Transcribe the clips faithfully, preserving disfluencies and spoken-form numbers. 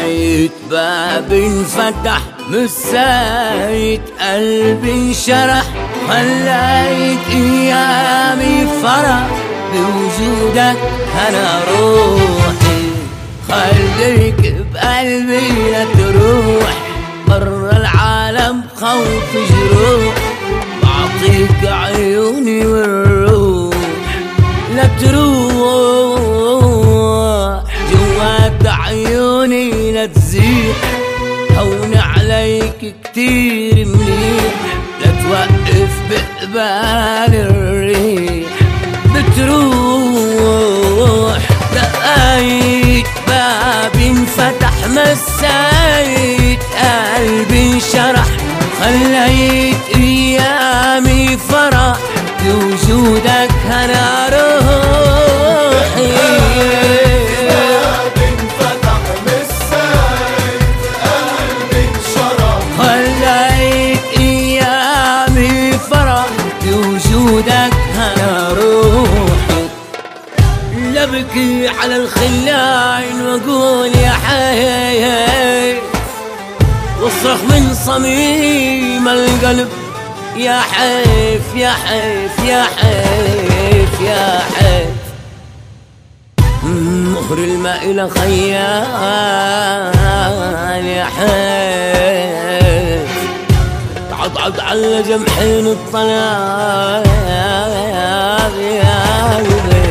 لقيت باب انفتح مسيت قلبي انشرح، خليت ايامي فرح بوجودك انا روحي. خليك بقلبي لا تروح برا العالم خوف جروح، بعطيك عيوني والروح لا تروح جوات عيوني لا تزيح. هون عليك كتير منيح لا توقف بقبال الريح بتروح. لقيت باب انفتح مسيت قلبي انشرح، خليت ايامي فرح بوجودك انا روحي. باب انفتح مسيت قلبي انشرح، خليت ايامي فرح بوجودك انا روحي. لبكي على الخلاين واقول يا حي، واصرخ من صميم القلب يا حيف يا حيف يا حيف يا حيف. مهر الماء إلى خيال يا حيف، تعضعض على جمحين الطلال يا قلبي.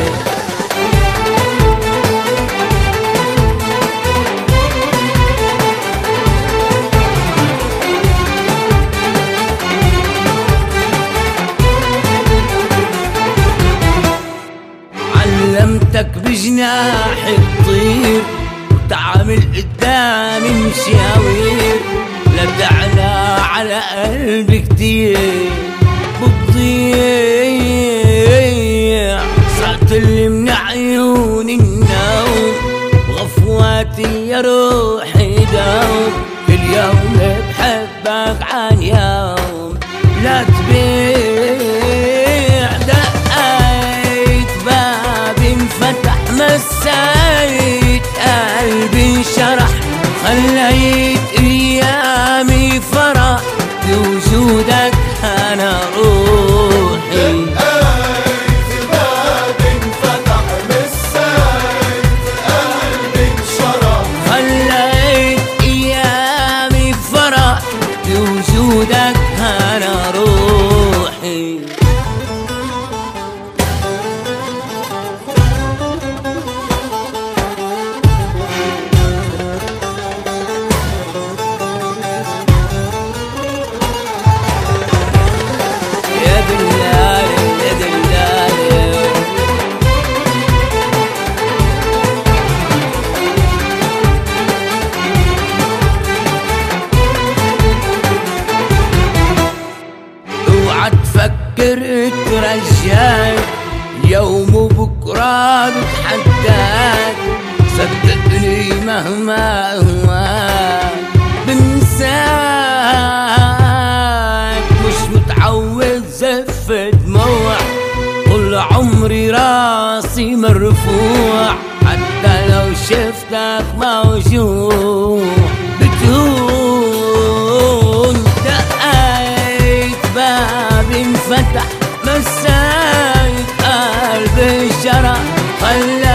علمتك بجناح تطير وتعامل قدامي مشاوير، لا تعلى على قلبي كتير بتضيع. صرت اللي من عيوني النوم وغفواتي يا روحي دوم، كل يوم بحبك عن يوم لا تبيع. دقيت باب انفتح مسيت قلبي انشرح، خليت ايامي فرح بوجودك انا روحي. لقيت باب انفتح مسيت قلبي انشرح، خليت ايامي فرح بوجودك انا روحي. يا دلال يا دلال اوعى تفكر ترجاك، يوم وبكره بتحداك. صدقني مهما هواك بنساك، مش متعود زف دموع طول عمري راسي مرفوع. حتى لو شفتك موجوع بتهون. دقيت باب انفتح مسيت قلبي انشرح، خلى